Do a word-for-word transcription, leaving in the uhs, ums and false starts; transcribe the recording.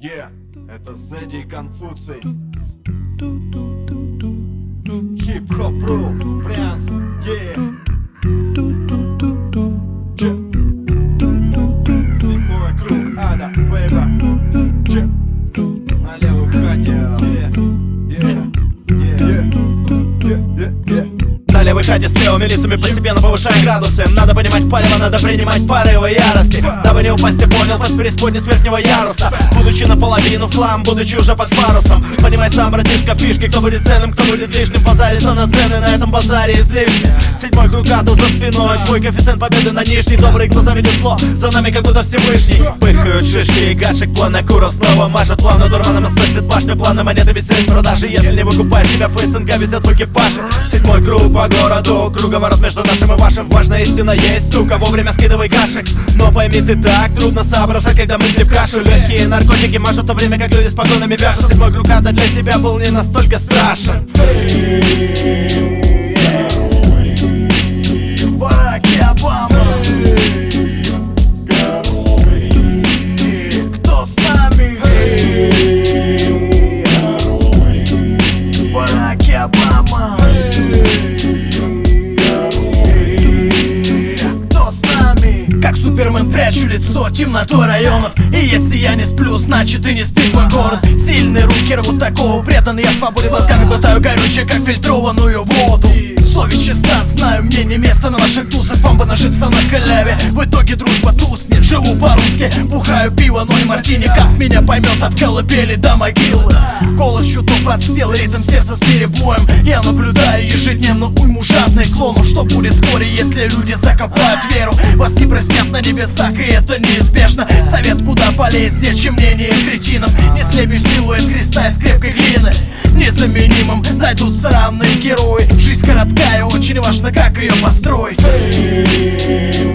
Yeah, это Зэдди Конфуций. Хип-хоп ру, Брянск, yeah. Седьмой круг ада, вейва, на левой хате, yeah, yeah, yeah, yeah, yeah, yeah. На левой хате с левыми лицами постепенно повышая градусы. Надо понимать палево, надо принимать порывы ярости, дабы не упасть, ты понял, под преисподней с верхнего яруса. Будучи наполовину в хлам, будучи уже под парусом. Понимай сам, братишка, фишки, кто будет ценным, кто будет лишним. Базарится на цены, на этом базаре излишне. Седьмой круг ада за спиной, твой коэффициент победы на нижний. Добрые глаза видят зло, за нами как будто Всевышний. Пыхают шишки и гашек, план Куров снова машет. Плавно дурманом сносит башню, планы монеты ведь с продажи. Если не выкупаешь себя, ФСНК везет в экипаже. Седьмой круг по городу, круговорот между нашим и вашим. Важная истина есть, сука, вовремя скидывай кашек. Но пойми ты так, трудно соображать, когда мысли в кашу. Легкие наркотики мажут, в то время как люди с погонами вяжут. Седьмой круг ада для тебя был не настолько страшен. Бараки Обама, кто с нами? Бараки Обама, кто с нами? Как Супермен прячу лицо темнотой районов. И если я не сплю, значит и не спит мой город. Сильные руки рвут такого, преданный я свободе. Глотками глотаю горючее, как фильтрованную воду. Совесть чиста, знаю, мне не место на ваших тусах. Вам бы нажиться на халяве, в итоге дружба туснет. Живу по-русски, бухаю пиво, но не мартини. Как меня поймет от колыбели до могилы. Голос чуток подсел, ритм сердца с перебоем. Я наблюдаю ежедневно уйму жадных клонов. Что будет вскоре, если люди закопают веру? Вас не простят на небесах, и это неизбежно. Совет куда полезнее, чем мнение кретинов. Не слепишь силуэт креста из крепкой глины. Незаменимым найдутся равные герои. Жизнь короткая, очень важно, как ее построить.